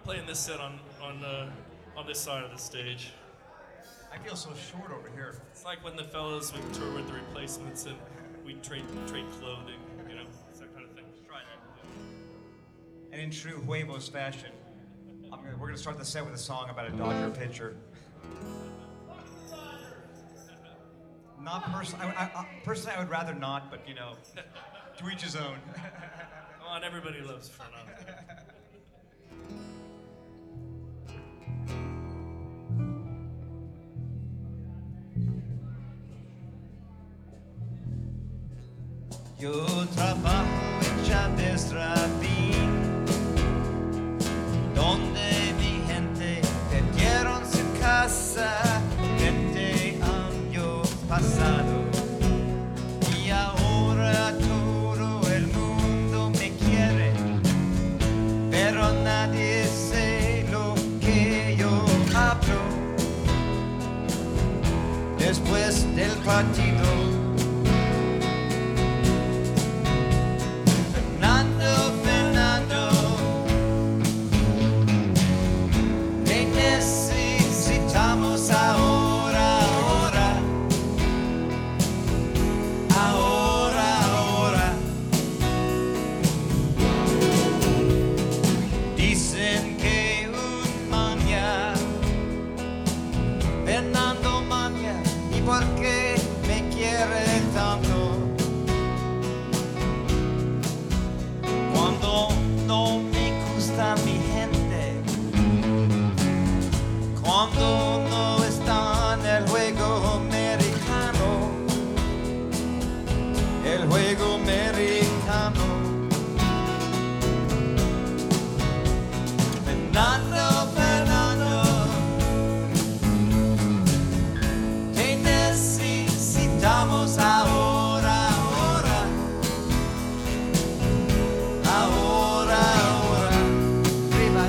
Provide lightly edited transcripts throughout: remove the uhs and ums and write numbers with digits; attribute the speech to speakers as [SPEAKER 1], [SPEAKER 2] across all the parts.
[SPEAKER 1] playing this set on this side of the stage.
[SPEAKER 2] I feel so short over here.
[SPEAKER 1] It's like when the fellas would tour with the Replacements and we'd trade clothing, you know, it's that kind of thing. Try that.
[SPEAKER 2] And in true Huevos fashion, we're gonna start the set with a song about a Dodger pitcher. Not personally. Personally, I would rather not, but you know, to each his own.
[SPEAKER 1] Come on, everybody loves Fernando.
[SPEAKER 2] Yo trabajo en Chavez-Ravine, donde mi gente perdieron su casa 20 años pasados. Y ahora todo el mundo me quiere, pero nadie sabe lo que yo hablo. Después del partido, Fernando, te necesitamos ahora, ahora. Dicen que un mañana, Fernando mañana, ¿y por qué me quiere tanto? Cuando no me gusta mi gente, cuando no está en el juego americano, Fernando, te necesitamos ahora, arriba.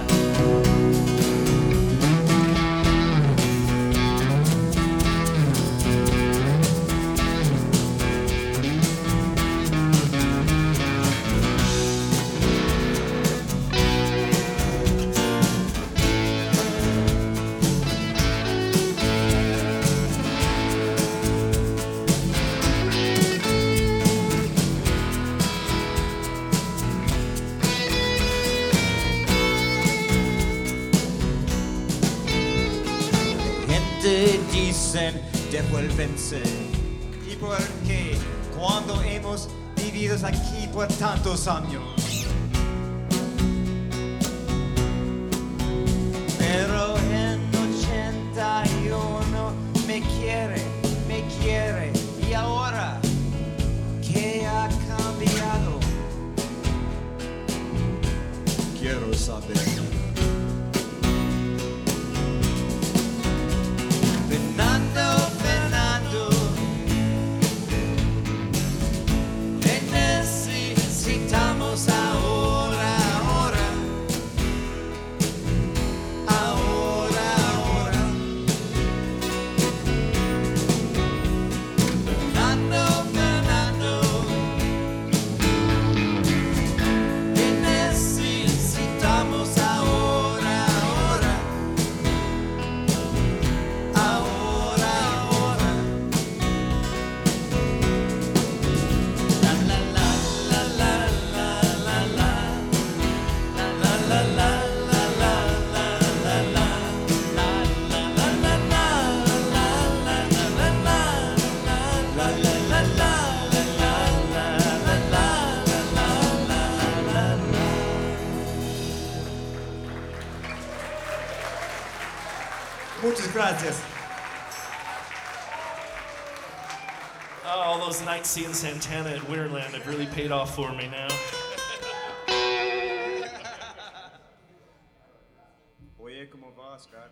[SPEAKER 2] Gente dicen devuélvense. ¿Y por qué? Cuando hemos vivido aquí por tantos años. Pero en 81 me quiere, y ahora, ¿qué ha cambiado? Quiero saber. Fernando, te necesitamos ahora, Fernando, te necesitamos ahora. Muchas gracias.
[SPEAKER 1] Oh, all those nights seeing Santana at Winterland have really paid off for me now.
[SPEAKER 2] Oye, ¿cómo va, Scott?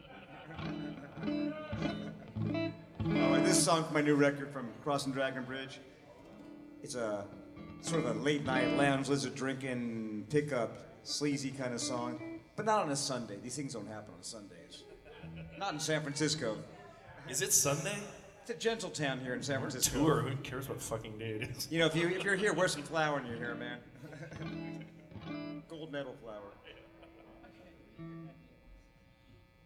[SPEAKER 2] Oh, this song from my new record from Crossing Dragon Bridge. It's a sort of a late night lounge lizard drinking pickup sleazy kind of song, but not on a Sunday. These things don't happen on Sundays. Not in San Francisco.
[SPEAKER 1] Is it Sunday?
[SPEAKER 2] It's a gentle town here in San Francisco.
[SPEAKER 1] Tour. Who cares what fucking day it is?
[SPEAKER 2] You know, if you're here, wear some flour in your hair, man. Gold medal flour.